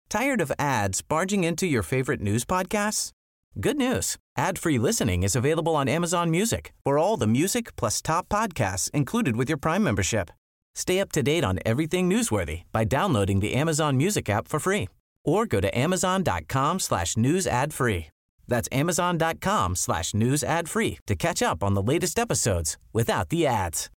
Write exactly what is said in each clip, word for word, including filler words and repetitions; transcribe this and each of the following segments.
Tired of ads barging into your favorite news podcasts? Good news. Ad-free listening is available on Amazon Music for all the music plus top podcasts included with your Prime membership. Stay up to date on everything newsworthy by downloading the Amazon Music app for free or go to amazon.com slash news ad free. That's amazon.com slash news ad free to catch up on the latest episodes without the ads.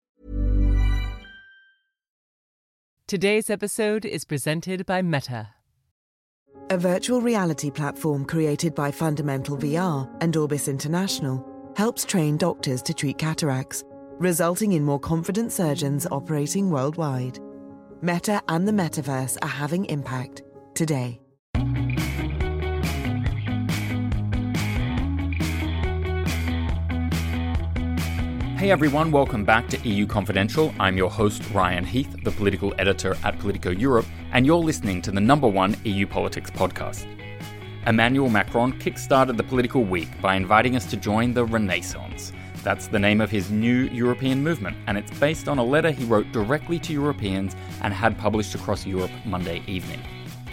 Today's episode is presented by Meta. A virtual reality platform created by Fundamental V R and Orbis International helps train doctors to treat cataracts, resulting in more confident surgeons operating worldwide. Meta and the metaverse are having impact today. Hey everyone, welcome back to E U Confidential. I'm your host, Ryan Heath, the political editor at Politico Europe, and you're listening to the number one E U politics podcast. Emmanuel Macron kickstarted the political week by inviting us to join the Renaissance. That's the name of his new European movement, and it's based on a letter he wrote directly to Europeans and had published across Europe Monday evening.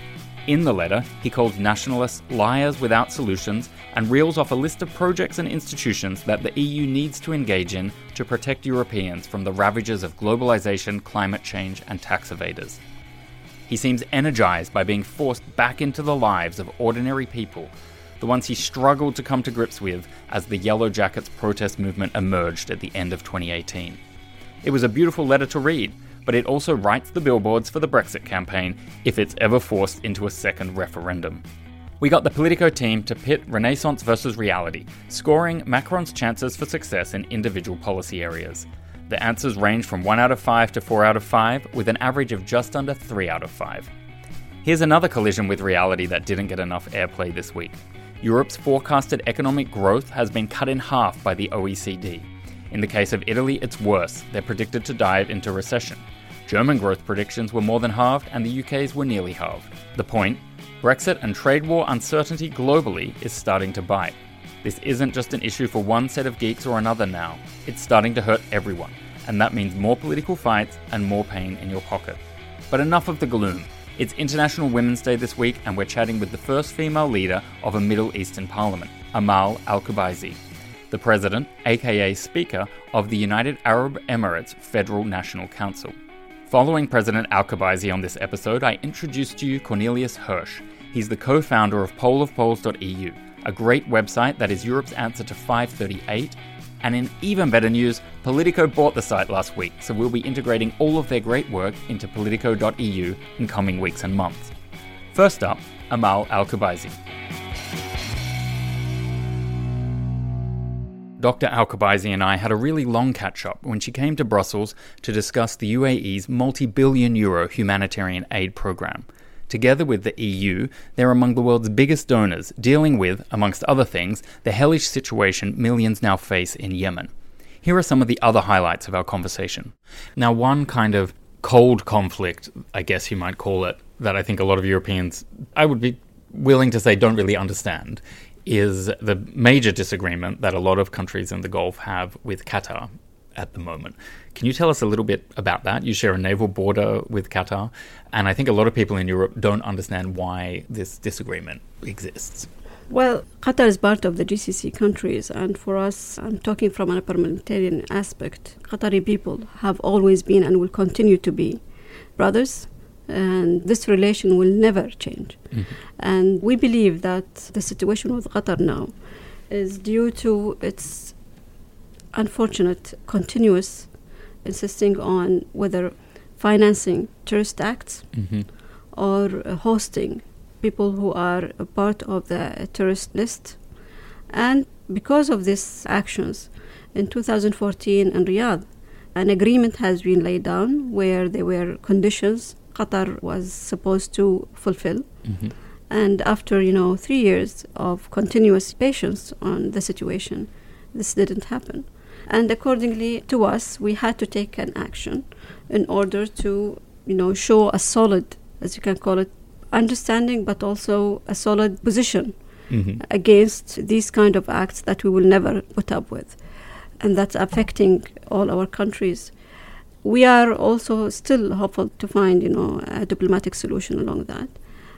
In the letter, he calls nationalists liars without solutions and reels off a list of projects and institutions that the E U needs to engage in to protect Europeans from the ravages of globalization, climate change, and tax evaders. He seems energized by being forced back into the lives of ordinary people, the ones he struggled to come to grips with as the Yellow Jackets protest movement emerged at the end of twenty eighteen. It was a beautiful letter to read, but it also writes the billboards for the Brexit campaign if it's ever forced into a second referendum. We got the Politico team to pit Renaissance versus reality, scoring Macron's chances for success in individual policy areas. The answers range from one out of five to four out of five, with an average of just under three out of five. Here's another collision with reality that didn't get enough airplay this week. Europe's forecasted economic growth has been cut in half by the O E C D. In the case of Italy, it's worse. They're predicted to dive into recession. German growth predictions were more than halved, and the U K's were nearly halved. The point? Brexit and trade war uncertainty globally is starting to bite. This isn't just an issue for one set of geeks or another now. It's starting to hurt everyone, and that means more political fights and more pain in your pocket. But enough of the gloom. It's International Women's Day this week, and we're chatting with the first female leader of a Middle Eastern parliament, Amal Al-Kubaisi, the president, aka Speaker, of the United Arab Emirates Federal National Council. Following President Al-Kubaisi on this episode, I introduced to you Cornelius Hirsch. He's the co-founder of poll of polls dot E U, a great website that is Europe's answer to five thirty-eight. And in even better news, Politico bought the site last week, so we'll be integrating all of their great work into politico dot E U in coming weeks and months. First up, Amal Al-Kubaisi. Doctor Al-Kubaisi and I had a really long catch-up when she came to Brussels to discuss the U A E's multi-billion euro humanitarian aid program. Together with the E U, they're among the world's biggest donors, dealing with, amongst other things, the hellish situation millions now face in Yemen. Here are some of the other highlights of our conversation. Now, one kind of cold conflict, I guess you might call it, that I think a lot of Europeans, I would be willing to say, don't really understand, is the major disagreement that a lot of countries in the Gulf have with Qatar at the moment. Can you tell us a little bit about that? You share a naval border with Qatar, and I think a lot of people in Europe don't understand why this disagreement exists. Well, Qatar is part of the G C C countries, and for us, I'm talking from a parliamentarian aspect, Qatari people have always been and will continue to be brothers, and this relation will never change. Mm-hmm. And we believe that the situation with Qatar now is due to its unfortunate continuous insisting on whether financing terrorist acts mm-hmm. or uh, hosting people who are a part of the terrorist list. And because of these actions, in two thousand fourteen in Riyadh, an agreement has been laid down where there were conditions Qatar was supposed to fulfill. Mm-hmm. And after, you know, three years of continuous patience on the situation, this didn't happen. And accordingly to us, we had to take an action in order to, you know, show a solid, as you can call it, understanding, but also a solid position mm-hmm. against these kind of acts that we will never put up with. And that's affecting all our countries. We are also still hopeful to find, you know, a diplomatic solution along that.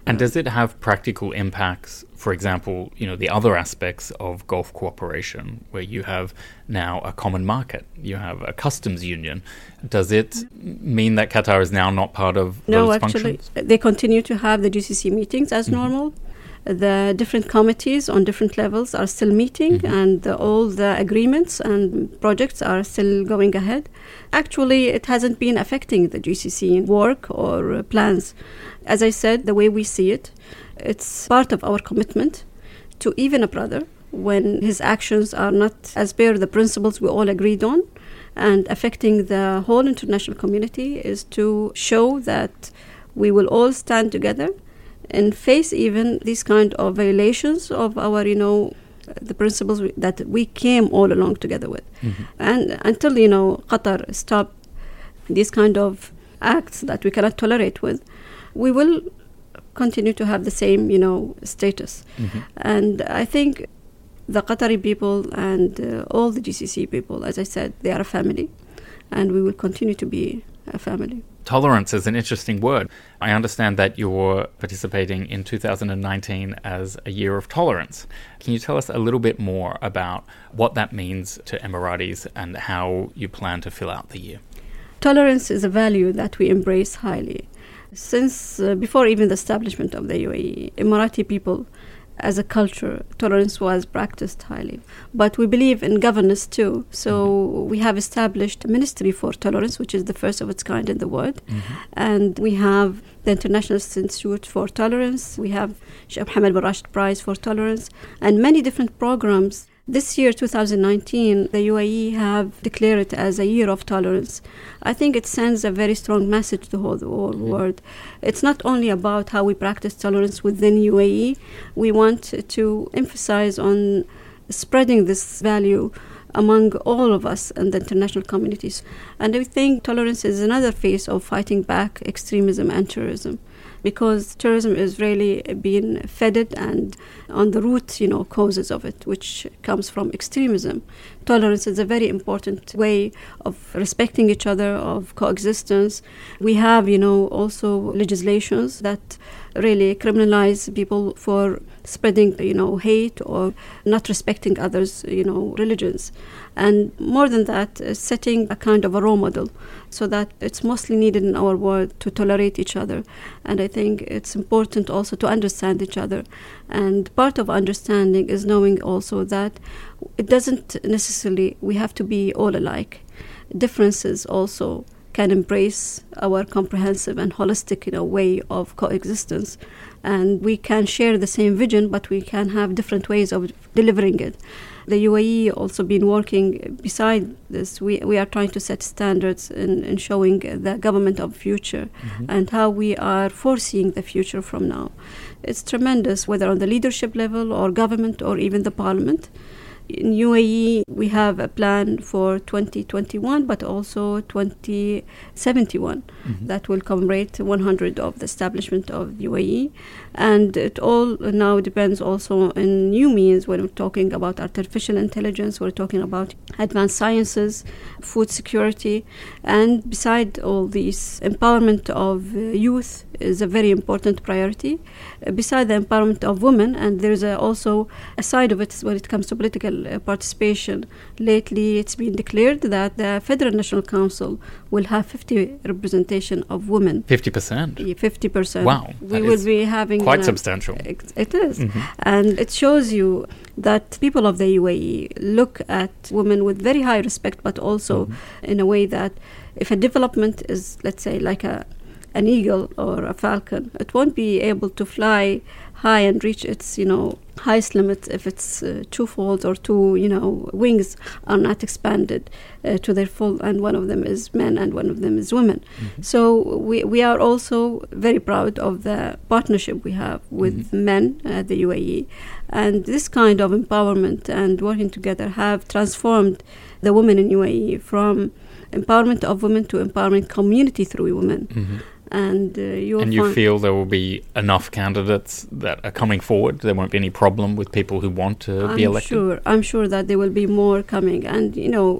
And does it have practical impacts, for example, you know, the other aspects of Gulf cooperation, where you have now a common market, you have a customs union? Does it mean that Qatar is now not part of no, those actually, functions? They continue to have the G C C meetings as mm-hmm. normal. The different committees on different levels are still meeting, mm-hmm. and the, all the agreements and projects are still going ahead. Actually, it hasn't been affecting the G C C work or uh, plans. As I said, the way we see it, it's part of our commitment to even a brother when his actions are not as per the principles we all agreed on, and affecting the whole international community, is to show that we will all stand together and face even these kind of violations of our, you know, the principles we, that we came all along together with. Mm-hmm. And until, you know, Qatar stop these kind of acts that we cannot tolerate with, we will continue to have the same, you know, status. Mm-hmm. And I think the Qatari people and uh, all the G C C people, as I said, they are a family, and we will continue to be a family. Tolerance is an interesting word. I understand that you're participating in two thousand nineteen as a year of tolerance. Can you tell us a little bit more about what that means to Emiratis and how you plan to fill out the year? Tolerance is a value that we embrace highly. Since uh, before even the establishment of the U A E, Emirati people, as a culture, tolerance was practiced highly. But we believe in governance too. So mm-hmm. we have established a Ministry for Tolerance, which is the first of its kind in the world. Mm-hmm. And we have the International Institute for Tolerance. We have Sheikh Mohammed bin Rashid Prize for Tolerance, and many different programs. This year, two thousand nineteen, the U A E have declared it as a year of tolerance. I think it sends a very strong message to the whole, the whole mm-hmm. world. It's not only about how we practice tolerance within U A E. We want to emphasize on spreading this value among all of us and the international communities. And I think tolerance is another face of fighting back extremism and terrorism, because terrorism is really being fed and on the root, you know, causes of it, which comes from extremism. Tolerance is a very important way of respecting each other, of coexistence. We have, you know, also legislations that really criminalize people for spreading, you know, hate or not respecting others, you know, religions. And more than that, uh, setting a kind of a role model, so that it's mostly needed in our world to tolerate each other. And I think it's important also to understand each other. And part of understanding is knowing also that it doesn't necessarily, we have to be all alike. Differences also can embrace our comprehensive and holistic, you know, way of coexistence. And we can share the same vision, but we can have different ways of delivering it. The U A E also been working beside this. We we are trying to set standards in, in showing the government of future mm-hmm. and how we are foreseeing the future from now. It's tremendous, whether on the leadership level or government or even the parliament. In U A E, we have a plan for twenty twenty-one, but also twenty seventy-one mm-hmm. that will commemorate one hundred of the establishment of U A E. And it all now depends also on new means. When we're talking about artificial intelligence, we're talking about advanced sciences, food security, and beside all these, empowerment of uh, youth is a very important priority. Uh, beside the empowerment of women, and there's a, also a side of it when it comes to political uh, participation. Lately, it's been declared that the Federal National Council will have fifty representation of women. fifty percent? Yeah, fifty percent. Wow. We will be having... Quite uh, substantial. It, it is. Mm-hmm. And it shows you that people of the U A E look at women with very high respect, but also mm-hmm. in a way that if a development is, let's say, like a an eagle or a falcon, it won't be able to fly high and reach its, you know, highest limit if its uh, two folds or two, you know, wings are not expanded uh, to their full, and one of them is men and one of them is women. Mm-hmm. So we we are also very proud of the partnership we have with mm-hmm. men at the U A E, and this kind of empowerment and working together have transformed the women in U A E from empowerment of women to empowerment community through women. Mm-hmm. And, uh, you'll and you find feel there will be enough candidates that are coming forward? There won't be any problem with people who want to I'm be elected? Sure, I'm sure that there will be more coming. And, you know,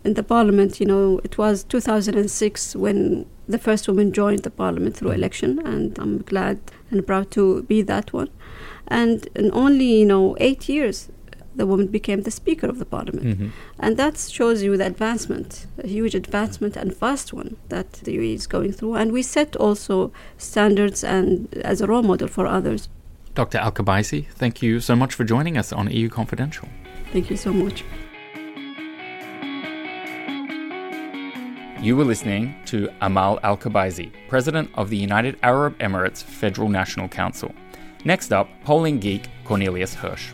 in the parliament, you know, it was two thousand six when the first woman joined the parliament through election, and I'm glad and proud to be that one. And in only, you know, eight years, the woman became the Speaker of the Parliament. Mm-hmm. And that shows you the advancement, a huge advancement and fast one that the U A E is going through. And we set also standards and as a role model for others. Doctor Alkabaisi, thank you so much for joining us on E U Confidential. Thank you so much. You were listening to Amal Alkabaisi, President of the United Arab Emirates Federal National Council. Next up, polling geek Cornelius Hirsch.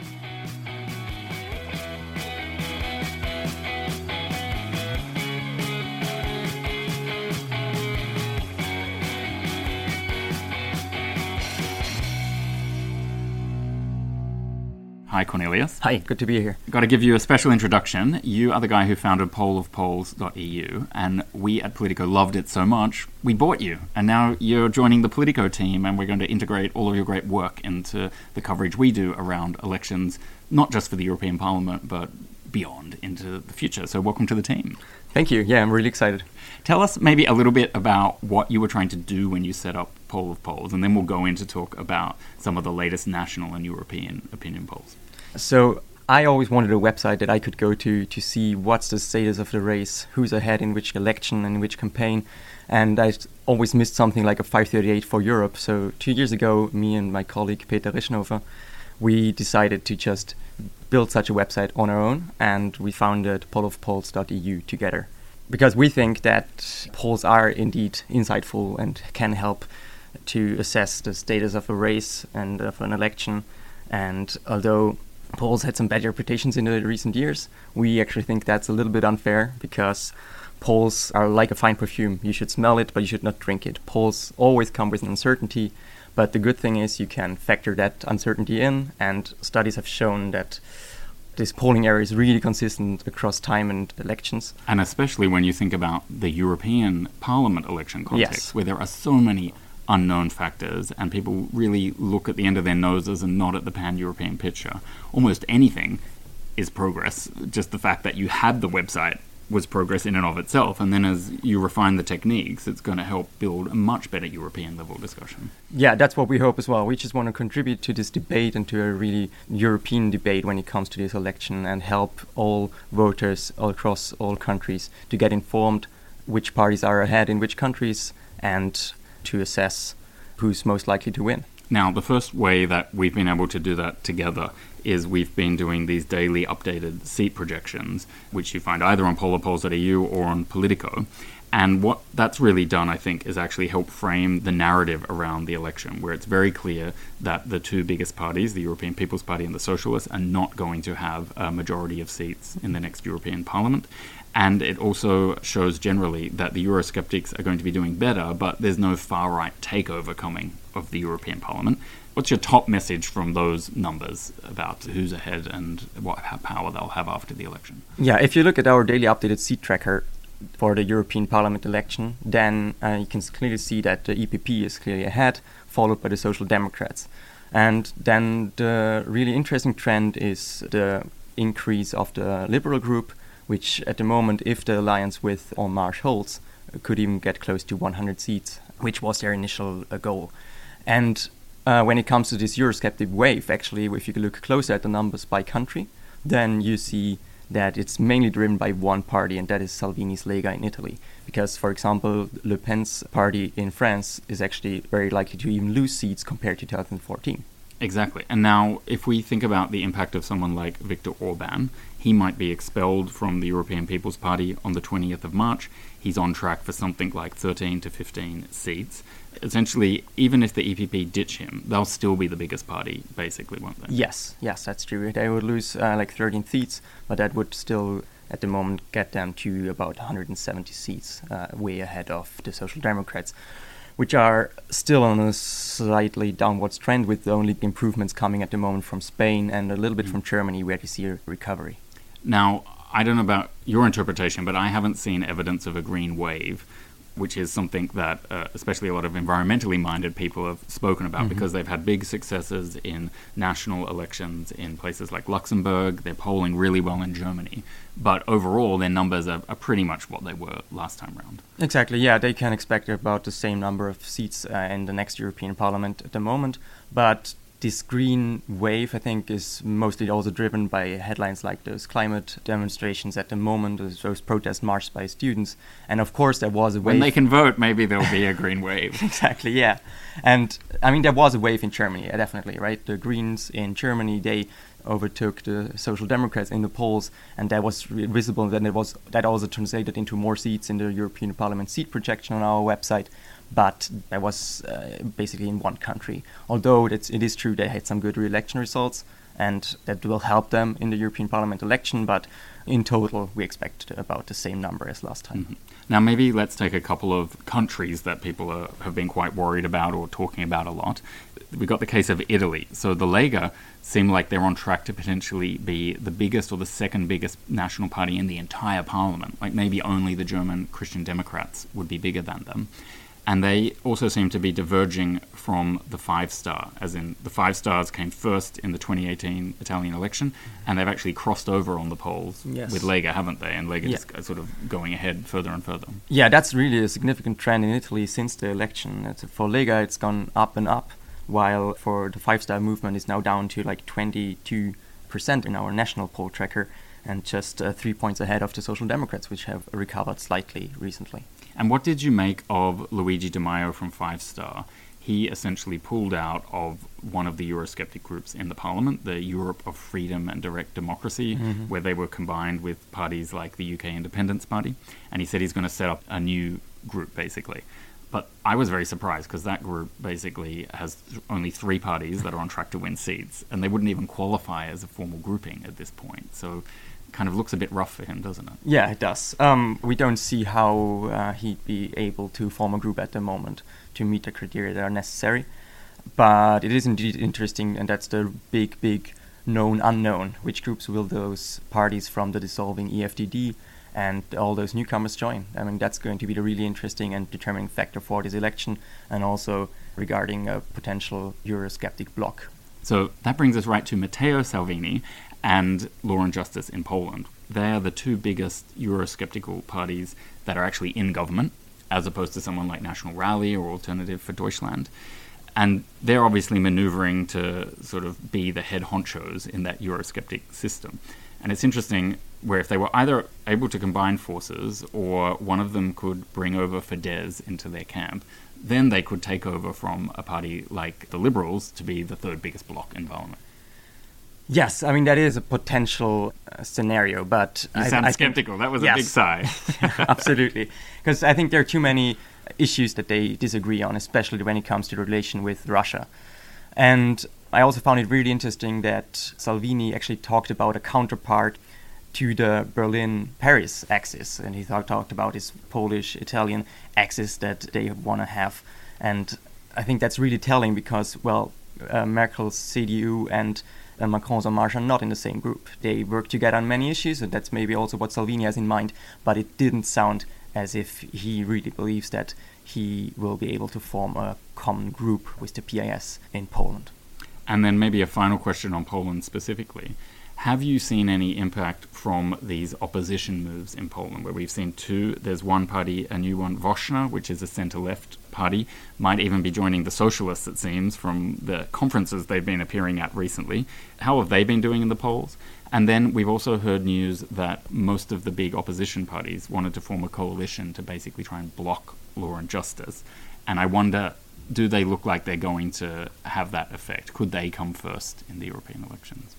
Hi, Cornelius. Hi, good to be here. Got to give you a special introduction. You are the guy who founded poll of polls dot e u, and we at Politico loved it so much, we bought you. And now you're joining the Politico team, and we're going to integrate all of your great work into the coverage we do around elections, not just for the European Parliament, but beyond into the future. So welcome to the team. Thank you. Yeah, I'm really excited. Tell us maybe a little bit about what you were trying to do when you set up Poll of Polls, and then we'll go in to talk about some of the latest national and European opinion polls. So I always wanted a website that I could go to to see what's the status of the race, who's ahead in which election and in which campaign. And I always missed something like a five thirty-eight for Europe. So two years ago, me and my colleague Peter Rischenhofer, we decided to just build such a website on our own, and we founded poll of polls dot e u together. Because we think that polls are indeed insightful and can help to assess the status of a race and of an election. And although polls had some bad reputations in the recent years, we actually think that's a little bit unfair, because polls are like a fine perfume. You should smell it, but you should not drink it. Polls always come with an uncertainty, but the good thing is you can factor that uncertainty in, and studies have shown that this polling error is really consistent across time and elections. And especially when you think about the European Parliament election context, yes, where there are so many unknown factors, and people really look at the end of their noses and not at the pan-European picture. Almost anything is progress. Just the fact that you had the website was progress in and of itself, and then as you refine the techniques, it's going to help build a much better European-level discussion. Yeah, that's what we hope as well. We just want to contribute to this debate and to a really European debate when it comes to this election, and help all voters all across all countries to get informed which parties are ahead in which countries, and to assess who's most likely to win. Now, the first way that we've been able to do that together is we've been doing these daily updated seat projections, which you find either on poll of polls dot e u or on Politico. And what that's really done, I think, is actually help frame the narrative around the election, where it's very clear that the two biggest parties, the European People's Party and the Socialists, are not going to have a majority of seats in the next European Parliament. And it also shows generally that the Eurosceptics are going to be doing better, but there's no far-right takeover coming of the European Parliament. What's your top message from those numbers about who's ahead and what power they'll have after the election? Yeah, if you look at our daily updated seat tracker for the European Parliament election, then uh, you can clearly see that the E P P is clearly ahead, followed by the Social Democrats. And then the really interesting trend is the increase of the Liberal group, which at the moment, if the alliance with En Marche holds, could even get close to one hundred seats, which was their initial uh, goal. And uh, when it comes to this Eurosceptic wave, actually, if you look closer at the numbers by country, then you see that it's mainly driven by one party, and that is Salvini's Lega in Italy. Because, for example, Le Pen's party in France is actually very likely to even lose seats compared to two thousand fourteen. Exactly. And now, if we think about the impact of someone like Viktor Orban, he might be expelled from the European People's Party on the twentieth of March. He's on track for something like thirteen to fifteen seats. Essentially, even if the E P P ditch him, they'll still be the biggest party, basically, won't they? Yes, yes, that's true. They would lose uh, like thirteen seats, but that would still, at the moment, get them to about one hundred seventy seats, uh, way ahead of the Social Democrats, which are still on a slightly downwards trend, with the only improvements coming at the moment from Spain and a little bit mm. from Germany, where we see a recovery. Now, I don't know about your interpretation, but I haven't seen evidence of a green wave. which is something that uh, especially a lot of environmentally minded people have spoken about mm-hmm. because they've had big successes in national elections in places like Luxembourg. They're polling really well in Germany. But overall, their numbers are, are pretty much what they were last time round. Exactly, yeah. They can expect about the same number of seats uh, in the next European Parliament at the moment. But this green wave, I think, is mostly also driven by headlines like those climate demonstrations at the moment, those, those protest marches by students. And of course, there was a wave. When they can vote, maybe there'll be a green wave. Exactly, yeah. And I mean, there was a wave in Germany, definitely, right? The Greens in Germany, they overtook the Social Democrats in the polls, and that was re- visible. Then it was that also translated into more seats in the European Parliament seat projection on our website. But that was uh, basically in one country. Although it's, it is true they had some good re-election results, and that will help them in the European Parliament election. But in total, we expect about the same number as last time. Mm-hmm. Now, maybe let's take a couple of countries that people are, have been quite worried about or talking about a lot. We got the case of Italy. So the Lega seem like they're on track to potentially be the biggest or the second biggest national party in the entire parliament. Like maybe only the German Christian Democrats would be bigger than them. And they also seem to be diverging from the Five Star, as in the Five Stars came first in the twenty eighteen Italian election, and they've actually crossed over on the polls yes. with Lega, haven't they? And Lega yeah. is sort of going ahead further and further. Yeah, that's really a significant trend in Italy since the election. It's, for Lega, it's gone up and up, while for the Five Star movement, it's now down to like twenty-two percent in our national poll tracker, and just uh, three points ahead of the Social Democrats, which have recovered slightly recently. And what did you make of Luigi Di Maio from Five Star? He essentially pulled out of one of the Eurosceptic groups in the parliament, the Europe of Freedom and Direct Democracy, mm-hmm. where they were combined with parties like the U K Independence Party. And he said he's going to set up a new group, basically. But I was very surprised because that group basically has th- only three parties that are on track to win seats, and they wouldn't even qualify as a formal grouping at this point. So kind of looks a bit rough for him, doesn't it? Yeah, it does. Um, we don't see how uh, he'd be able to form a group at the moment to meet the criteria that are necessary. But it is indeed interesting, and that's the big, big known unknown. Which groups will those parties from the dissolving E F D D and all those newcomers join? I mean, that's going to be the really interesting and determining factor for this election, and also regarding a potential Eurosceptic bloc. So that brings us right to Matteo Salvini and Law and Justice in Poland. They are the two biggest Eurosceptical parties that are actually in government, as opposed to someone like National Rally or Alternative for Deutschland. And they're obviously maneuvering to sort of be the head honchos in that Eurosceptic system. And it's interesting where if they were either able to combine forces or one of them could bring over Fidesz into their camp, then they could take over from a party like the Liberals to be the third biggest bloc in parliament. Yes, I mean, that is a potential uh, scenario, but... You I, sound I skeptical. Think, that was yes. a big sigh. Absolutely. Because I think there are too many issues that they disagree on, especially when it comes to the relation with Russia. And I also found it really interesting that Salvini actually talked about a counterpart to the Berlin-Paris axis. And he th- talked about his Polish-Italian axis that they want to have. And I think that's really telling because, well, uh, Merkel's C D U and Uh, Macron's En Marche are not in the same group. They work together on many issues, and that's maybe also what Salvini has in mind, but it didn't sound as if he really believes that he will be able to form a common group with the P I S in Poland. And then maybe a final question on Poland specifically. Have you seen any impact from these opposition moves in Poland, where we've seen two? There's one party, a new one, Woźna, which is a centre-left party, might even be joining the socialists, it seems, from the conferences they've been appearing at recently. How have they been doing in the polls? And then we've also heard news that most of the big opposition parties wanted to form a coalition to basically try and block Law and Justice. And I wonder, do they look like they're going to have that effect? Could they come first in the European elections?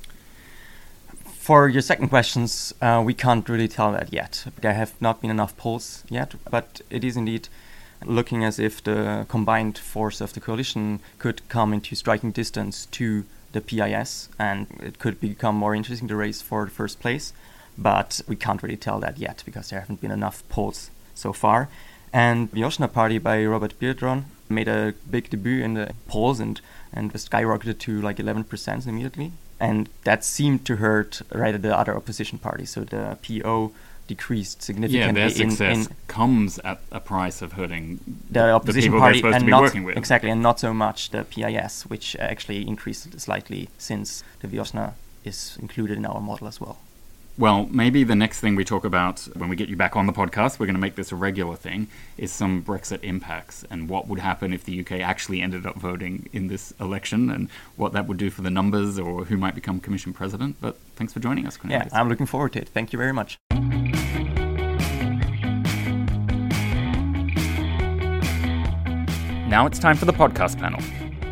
For your second questions, uh, we can't really tell that yet. There have not been enough polls yet, but it is indeed looking as if the combined force of the coalition could come into striking distance to the P I S, and it could become more interesting to race for the first place. But we can't really tell that yet because there haven't been enough polls so far. And the Woźna party by Robert Biedroń made a big debut in the polls and, and skyrocketed to like eleven percent immediately. And that seemed to hurt right at the other opposition party. So the P O decreased Yeah, significantly. their success in, in comes at a price of hurting the opposition the people party they're supposed and to be not working with. exactly, and not so much the P I S, which actually increased slightly since the Viosna is included in our model as well. Well, maybe the next thing we talk about when we get you back on the podcast, we're going to make this a regular thing, is some Brexit impacts and what would happen if the U K actually ended up voting in this election and what that would do for the numbers or who might become Commission President. But thanks for joining us, Cornelius. Yeah, I'm looking forward to it. Thank you very much. Now it's time for the podcast panel.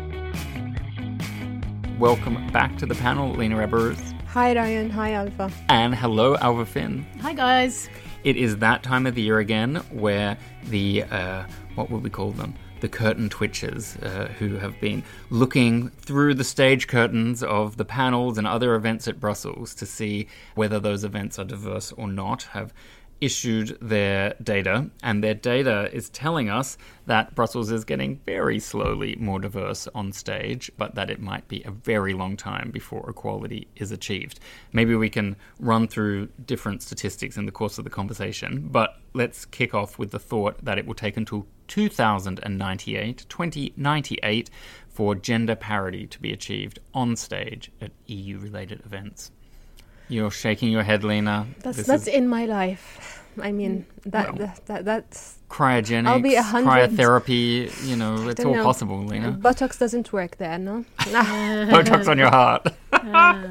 Welcome back to the panel, Lena Eberers. Hi Ryan, hi Alva. And hello, Alva Finn. Hi guys. It is that time of the year again where the, uh, what would we call them? The curtain twitchers uh, who have been looking through the stage curtains of the panels and other events at Brussels to see whether those events are diverse or not, have issued their data, and their data is telling us that Brussels is getting very slowly more diverse on stage, but that it might be a very long time before equality is achieved. Maybe we can run through different statistics in the course of the conversation, but let's kick off with the thought that it will take until two thousand ninety-eight, twenty ninety-eight, for gender parity to be achieved on stage at E U-related events. You're shaking your head, Lena. That's this that's is in my life. I mean, that, well, that, that that's cryogenics, I'll be a hundred. Cryotherapy. You know, it's all know. possible, Lena. Botox doesn't work there, no? Botox on your heart. Uh,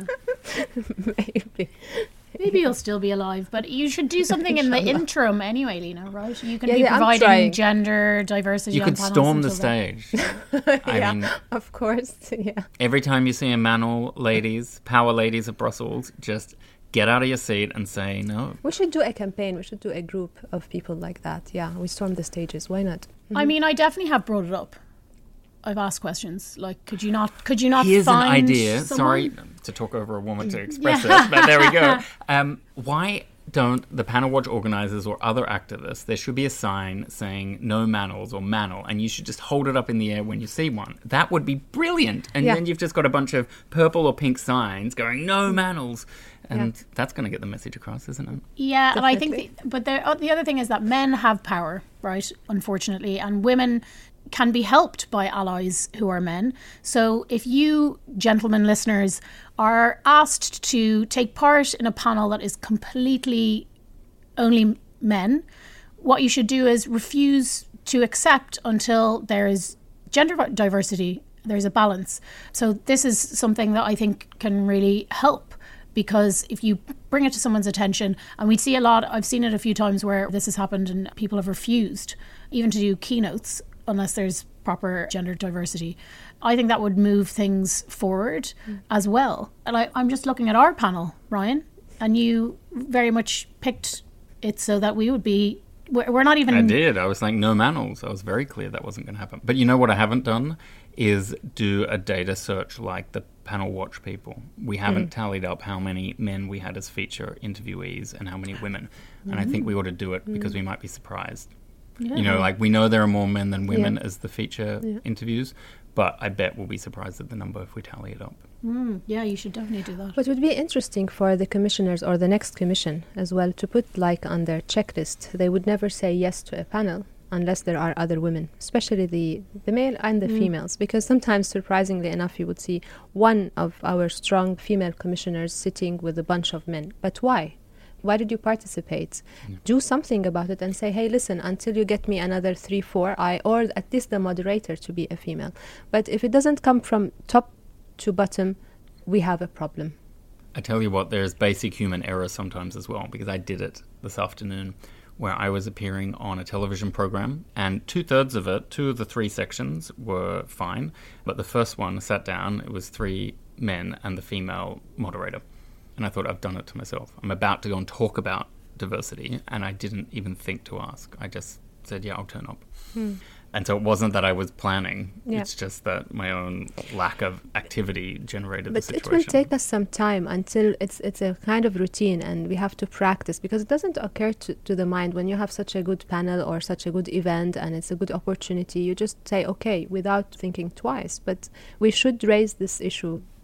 Maybe. maybe you'll still be alive, but you should do something in the interim anyway, Lena, right? You can Yeah, be yeah, I'm providing trying. gender diversity You on could panels storm the until then. stage. I yeah, mean, of course. Yeah. every time you see a Manel ladies, power ladies of Brussels, just get out of your seat and say no. We should do a campaign. We should do a group of people like that. Yeah, we storm the stages. Why not? I mean, I definitely have brought it up. I've asked questions like, could you not? Could you not Here's find an idea. someone? Sorry to talk over a woman to express it, but there we go. Um, why don't the Panel Watch organisers or other activists, there should be a sign saying no Manels or Manel, and you should just hold it up in the air when you see one. That would be brilliant. And Yeah. then you've just got a bunch of purple or pink signs going, no Manels. And Yeah. that's going to get the message across, isn't it? Yeah, and I think, Definitely. the, but there, uh, the other thing is that men have power, right? Unfortunately, and women can be helped by allies who are men. So if you, gentlemen listeners, are asked to take part in a panel that is completely only men, what you should do is refuse to accept until there is gender diversity, there's a balance. So this is something that I think can really help, because if you bring it to someone's attention, and we see a lot, I've seen it a few times where this has happened and people have refused even to do keynotes unless there's proper gender diversity. I think that would move things forward mm. as well. And I, I'm just looking at our panel, Ryan, and you very much picked it so that we would be, we're, we're not even... I did. I was like, no Manels. I was very clear that wasn't going to happen. But you know what I haven't done is do a data search like the Panel Watch people. We haven't mm. tallied up how many men we had as feature interviewees and how many women. Mm. And I think we ought to do it mm. because we might be surprised. Yeah. You know, like we know there are more men than women yeah. as the feature yeah. interviews, but I bet we'll be surprised at the number if we tally it up. Mm, yeah, you should definitely do that. But it would be interesting for the commissioners or the next commission as well to put like on their checklist. They would never say yes to a panel unless there are other women, especially the, the male and the mm. females, because sometimes, surprisingly enough, you would see one of our strong female commissioners sitting with a bunch of men. But why? Why did you participate? Yeah. Do something about it and say, hey, listen, until you get me another three, four, I, or at least the moderator to be a female. But if it doesn't come from top to bottom, we have a problem. I tell you what, there's basic human error sometimes as well, because I did it this afternoon where I was appearing on a television program, and two-thirds of it, two of the three sections were fine, but the first one, sat down, it was three men and the female moderator. And I thought, I've done it to myself. I'm about to go and talk about diversity, and I didn't even think to ask. I just said, yeah, I'll turn up. Hmm. And so it wasn't that I was planning. Yeah. It's just that my own lack of activity generated but the situation. But it will take us some time until it's it's a kind of routine, and we have to practice, because it doesn't occur to, to the mind when you have such a good panel or such a good event and it's a good opportunity. You just say, okay, without thinking twice. But we should raise this issue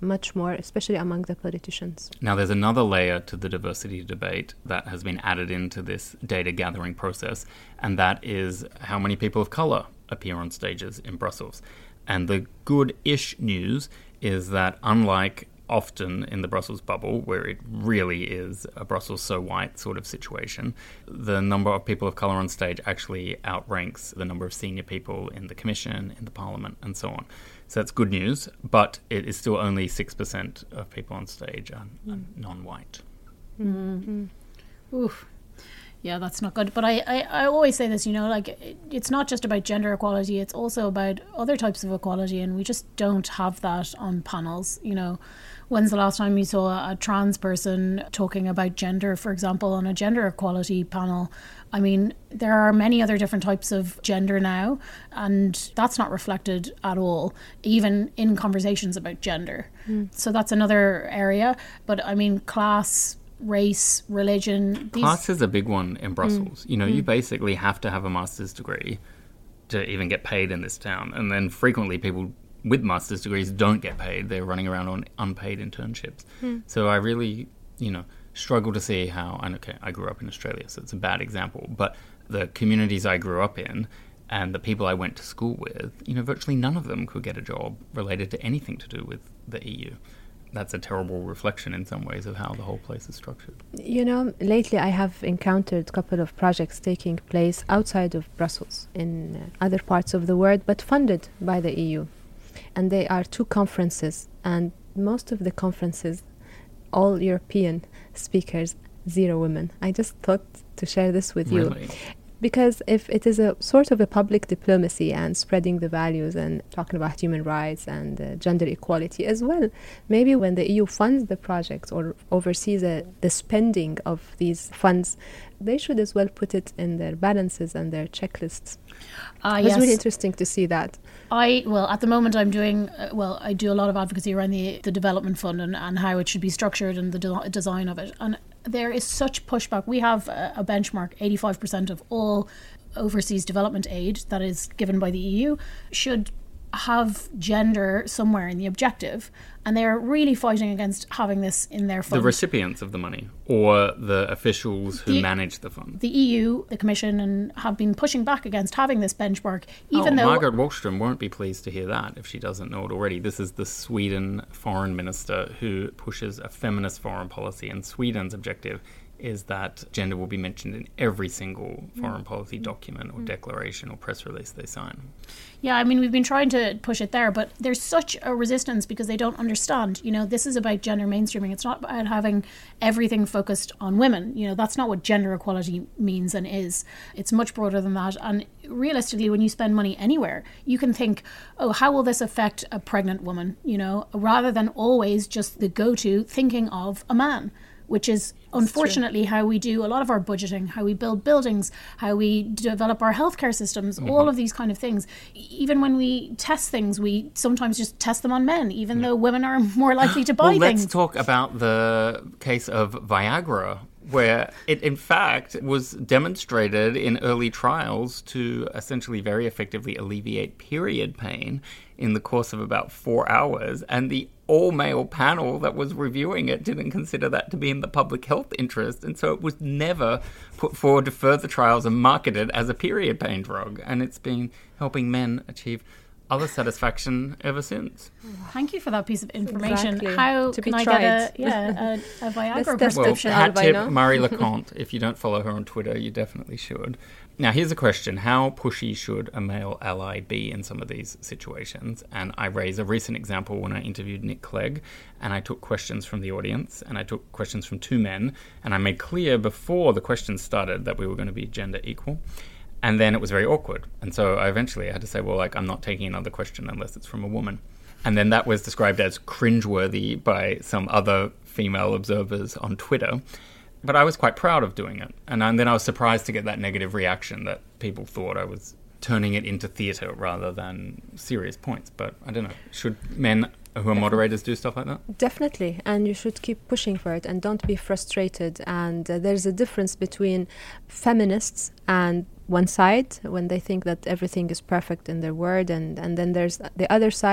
much more, especially among the politicians. Now, there's another layer to the diversity debate that has been added into this data gathering process, and that is how many people of colour appear on stages in Brussels. And the good-ish news is that unlike often in the Brussels bubble, where it really is a Brussels so white sort of situation, the number of people of colour on stage actually outranks the number of senior people in the Commission, in the Parliament, and so on. So that's good news, but it is still only six percent of people on stage are mm. non-white. Mm-hmm. Oof. Yeah, that's not good. But I, I, I always say this, you know, like, it, it's not just about gender equality, it's also about other types of equality, and we just don't have that on panels, you know. When's the last time you saw a trans person talking about gender, for example, on a gender equality panel? I mean, there are many other different types of gender now, and that's not reflected at all, even in conversations about gender. Mm. So that's another area. But I mean, class, race, religion. These... Class is a big one in Brussels. Mm. You know, mm. you basically have to have a master's degree to even get paid in this town. And then frequently people with master's degrees don't get paid. They're running around on unpaid internships. Mm. So I really, you know, struggle to see how, and okay, I grew up in Australia, so it's a bad example, but the communities I grew up in and the people I went to school with, you know, virtually none of them could get a job related to anything to do with the E U. That's a terrible reflection in some ways of how the whole place is structured. You know, lately I have encountered a couple of projects taking place outside of Brussels in uh, other parts of the world, but funded by the E U. And they are two conferences, and most of the conferences, all European speakers, zero women. I just thought to share this with really? you. Because if it is a sort of a public diplomacy and spreading the values and talking about human rights and uh, gender equality as well, maybe when the E U funds the projects or oversees uh, the spending of these funds, they should as well put it in their balances and their checklists. Uh, it's yes. really interesting to see that. I, well, at the moment I'm doing, uh, well, I do a lot of advocacy around the, the development fund and, and how it should be structured and the de- design of it. And there is such pushback. We have a, a benchmark, eighty-five percent of all overseas development aid that is given by the E U should have gender somewhere in the objective, and they're really fighting against having this in their fund. The recipients of the money or the officials who the, manage the fund? The E U, the Commission, and have been pushing back against having this benchmark, even oh, though... Margaret Wallström won't be pleased to hear that if she doesn't know it already. This is the Sweden foreign minister who pushes a feminist foreign policy, and Sweden's objective is that gender will be mentioned in every single foreign policy document or declaration or press release they sign. Yeah, I mean, we've been trying to push it there, but there's such a resistance because they don't understand. You know, this is about gender mainstreaming. It's not about having everything focused on women. You know, that's not what gender equality means and is. It's much broader than that. And realistically, when you spend money anywhere, you can think, oh, how will this affect a pregnant woman? You know, rather than always just the go-to thinking of a man, which is unfortunately how we do a lot of our budgeting, how we build buildings, how we develop our healthcare systems, mm-hmm. all of these kind of things. Even when we test things, we sometimes just test them on men, even yeah. though women are more likely to buy well, things. Let's talk about the case of Viagra, where it in fact was demonstrated in early trials to essentially very effectively alleviate period pain in the course of about four hours. And the all-male panel that was reviewing it didn't consider that to be in the public health interest. And so it was never put forward to further trials and marketed as a period pain drug. And it's been helping men achieve other satisfaction ever since. Thank you for that piece of information. Exactly. How to can be I tried. get a, yeah, a, a Viagra That's prescription? Well, hat tip, Marie Leconte. If you don't follow her on Twitter, you definitely should. Now, here's a question. How pushy should a male ally be in some of these situations? And I raise a recent example when I interviewed Nick Clegg, and I took questions from the audience, and I took questions from two men, and I made clear before the questions started that we were going to be gender equal. And then it was very awkward. And so I eventually had to say, well, like, I'm not taking another question unless it's from a woman. And then that was described as cringeworthy by some other female observers on Twitter. But I was quite proud of doing it. And then I was surprised to get that negative reaction that people thought I was turning it into theatre rather than serious points. But I don't know. Should men who are moderators do stuff like that? Definitely. And you should keep pushing for it and don't be frustrated. And uh, there's a difference between feminists and one side when they think that everything is perfect in their word, and, and then there's the other side that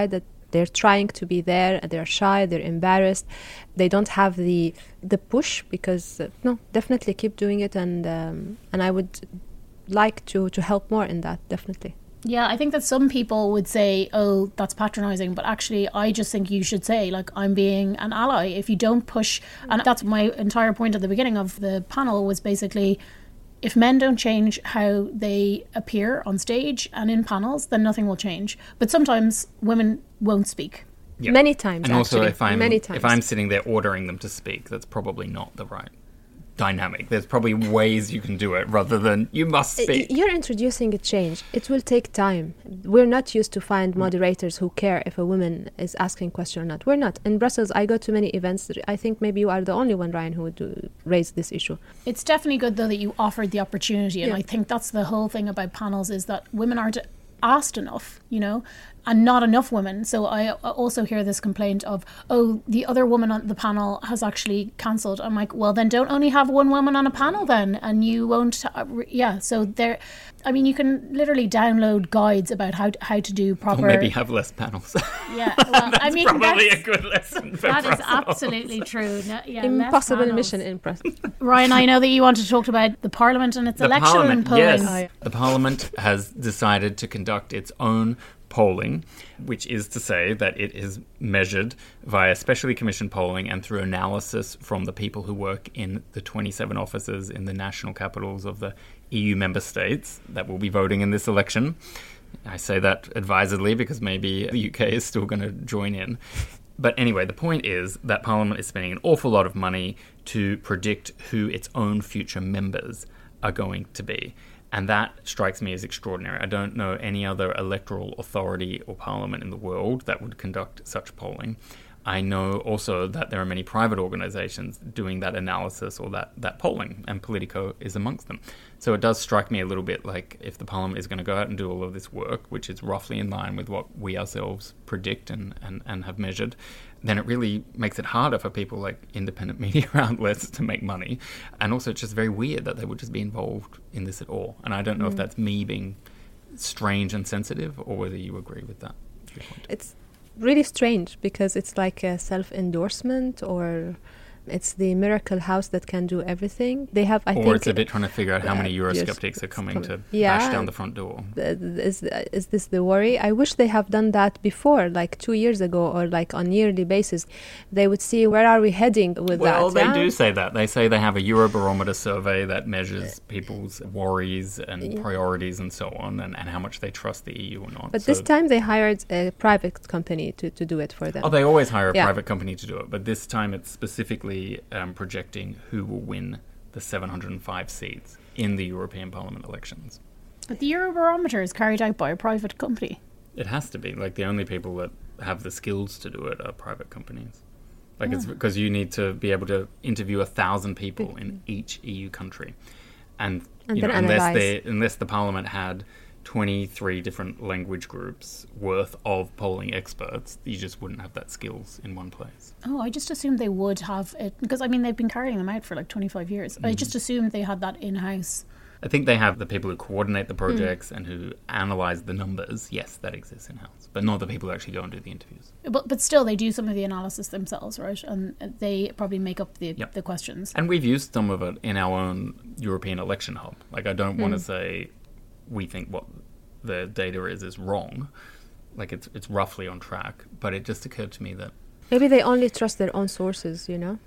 They're trying to be there, they're shy, they're embarrassed. They don't have the the push because, uh, no, definitely keep doing it. And um, and I would like to, to help more in that, definitely. Yeah, I think that some people would say, oh, that's patronizing. But actually, I just think you should say, like, I'm being an ally. If you don't push, and that's my entire point at the beginning of the panel was basically, if men don't change how they appear on stage and in panels, then nothing will change. But sometimes women won't speak. Yep. Many times, and also, actually. if I'm Many times. if I'm sitting there ordering them to speak, that's probably not the right dynamic. There's probably ways you can do it rather than you must speak. You're introducing a change. It will take time. We're not used to find moderators who care if a woman is asking question or not. We're not. In Brussels, I go to many events. I think maybe you are the only one, Ryan, who would do, raise this issue. It's definitely good, though, that you offered the opportunity. And Yeah. I think that's the whole thing about panels is that women aren't asked enough, you know, and not enough women. So I also hear this complaint of, oh, the other woman on the panel has actually cancelled. I'm like, well, then don't only have one woman on a panel then, and you won't. Uh, yeah. So there, I mean, you can literally download guides about how to, how to do proper. Or maybe have less panels. Yeah. Well, that's I mean, probably that's, a good lesson for that is Brussels. absolutely true. No, yeah, less Impossible panels. mission in Brussels. Ryan, I know that you want to talk about the Parliament and its The election Parliament, and polling. yes. Oh, yeah. The Parliament has decided to conduct its own polling, which is to say that it is measured via specially commissioned polling and through analysis from the people who work in the twenty-seven offices in the national capitals of the E U member states that will be voting in this election. I say that advisedly because maybe the U K is still going to join in. But anyway, the point is that Parliament is spending an awful lot of money to predict who its own future members are going to be. And that strikes me as extraordinary. I don't know any other electoral authority or parliament in the world that would conduct such polling. I know also that there are many private organisations doing that analysis or that, that polling, and Politico is amongst them. So it does strike me a little bit like if the Parliament is going to go out and do all of this work, which is roughly in line with what we ourselves predict and, and, and have measured, then it really makes it harder for people like independent media outlets to make money. And also it's just very weird that they would just be involved in this at all. And I don't know mm. if that's me being strange and sensitive or whether you agree with that viewpoint. It's really strange because it's like a self-endorsement, or it's the miracle house that can do everything. They have, I or think... Or it's a bit trying to figure out how many uh, Eurosceptics are coming com- to yeah, bash down the front door. Th- is, is this the worry? I wish they have done that before, like two years ago, or like on yearly basis. They would see where are we heading with well, that. Well, yeah? they do say that. They say they have a Eurobarometer survey that measures people's worries and yeah. priorities and so on, and, and how much they trust the E U or not. But so this time they hired a private company to, to do it for them. Oh, they always hire a yeah. private company to do it, but this time it's specifically um, projecting who will win the seven hundred five seats in the European Parliament elections. But the Eurobarometer is carried out by a private company. It has to be. Like, the only people that have the skills to do it are private companies. Like, oh. it's because you need to be able to interview a thousand people in each E U country. And, and you know, then unless, analyze. they, unless the Parliament had twenty-three different language groups worth of polling experts, you just wouldn't have that skills in one place. Oh, I just assumed they would have it, because I mean they've been carrying them out for like twenty-five years. Mm. I just assumed they had that in-house. I think they have the people who coordinate the projects mm. and who analyse the numbers. Yes, that exists in-house, but not the people who actually go and do the interviews. But but still, they do some of the analysis themselves, right? And they probably make up the yep. the questions. And we've used some of it in our own European election hub. Like, I don't mm. want to say we think what the data is is wrong. Like, it's it's roughly on track, but it just occurred to me that maybe they only trust their own sources, you know?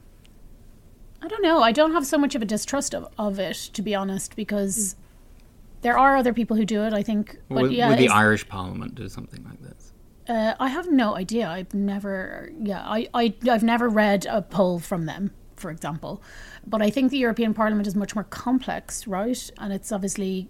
I don't know. I don't have so much of a distrust of, of it, to be honest, because mm. there are other people who do it, I think. But would, yeah, would the Irish Parliament do something like this? Uh, I have no idea. I've never, yeah, I, I, I've never read a poll from them, for example. But I think the European Parliament is much more complex, right? And it's obviously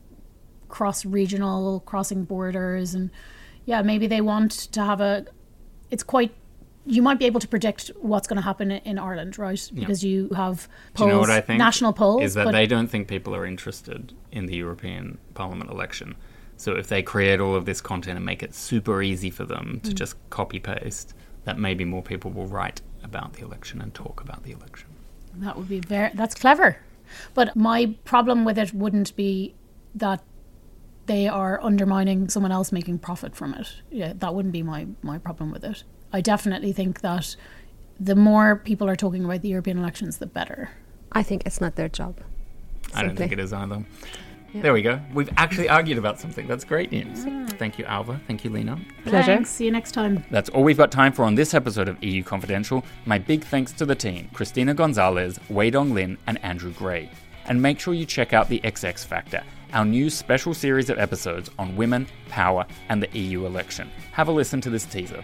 cross-regional, crossing borders, and yeah, maybe they want to have a, it's quite, you might be able to predict what's going to happen in Ireland, right? Because yeah. you have polls, Do you know what I think? National polls. Is that they don't think people are interested in the European Parliament election. So if they create all of this content and make it super easy for them to mm. just copy-paste, that maybe more people will write about the election and talk about the election. That would be very, that's clever. But my problem with it wouldn't be that they are undermining someone else making profit from it. Yeah, that wouldn't be my, my problem with it. I definitely think that the more people are talking about the European elections, the better. I think it's not their job. I don't think it is either. Yeah. There we go. We've actually argued about something. That's great news. Mm. Thank you, Alva. Thank you, Lena. Pleasure. Thanks. See you next time. That's all we've got time for on this episode of E U Confidential. My big thanks to the team, Christina Gonzalez, Wei Dong Lin, and Andrew Gray. And make sure you check out the X X Factor, our new special series of episodes on women, power, and the E U election. Have a listen to this teaser.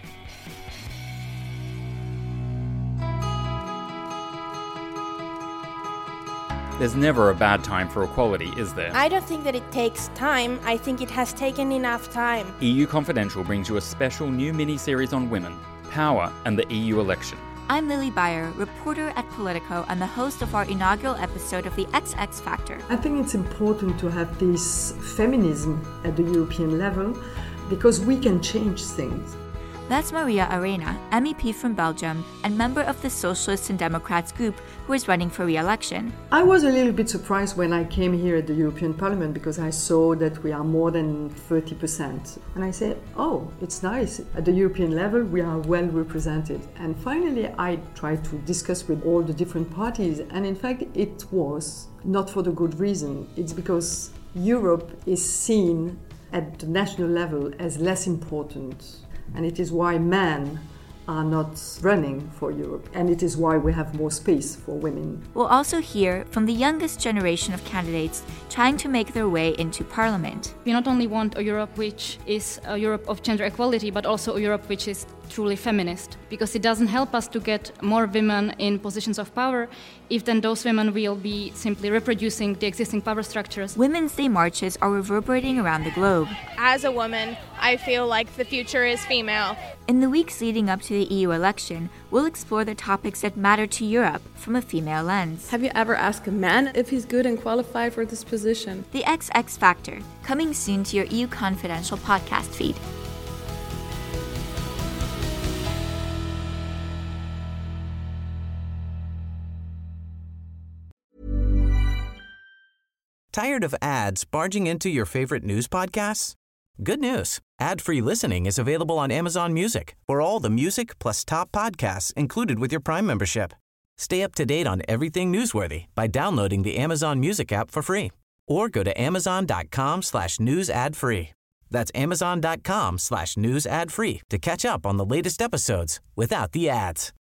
There's never a bad time for equality, is there? I don't think that it takes time. I think it has taken enough time. E U Confidential brings you a special new mini-series on women, power, and the E U election. I'm Lily Beyer, reporter at Politico and the host of our inaugural episode of the X X Factor. I think it's important to have this feminism at the European level because we can change things. That's Maria Arena, M E P from Belgium and member of the Socialists and Democrats group who is running for re-election. I was a little bit surprised when I came here at the European Parliament because I saw that we are more than thirty percent. And I said, oh, it's nice. At the European level, we are well represented. And finally, I tried to discuss with all the different parties. And in fact, it was not for the good reason. It's because Europe is seen at the national level as less important. And it is why men are not running for Europe. And it is why we have more space for women. We'll also hear from the youngest generation of candidates trying to make their way into parliament. We not only want a Europe which is a Europe of gender equality, but also a Europe which is truly feminist, because it doesn't help us to get more women in positions of power if then those women will be simply reproducing the existing power structures. Women's Day marches are reverberating around the globe. As a woman, I feel like the future is female. In the weeks leading up to the E U election, we'll explore the topics that matter to Europe from a female lens. Have you ever asked a man if he's good and qualified for this position? The X X Factor, coming soon to your E U Confidential podcast feed. Tired of ads barging into your favorite news podcasts? Good news. Ad-free listening is available on Amazon Music for all the music plus top podcasts included with your Prime membership. Stay up to date on everything newsworthy by downloading the Amazon Music app for free or go to amazon.com slash news ad free. That's amazon.com slash news ad free to catch up on the latest episodes without the ads.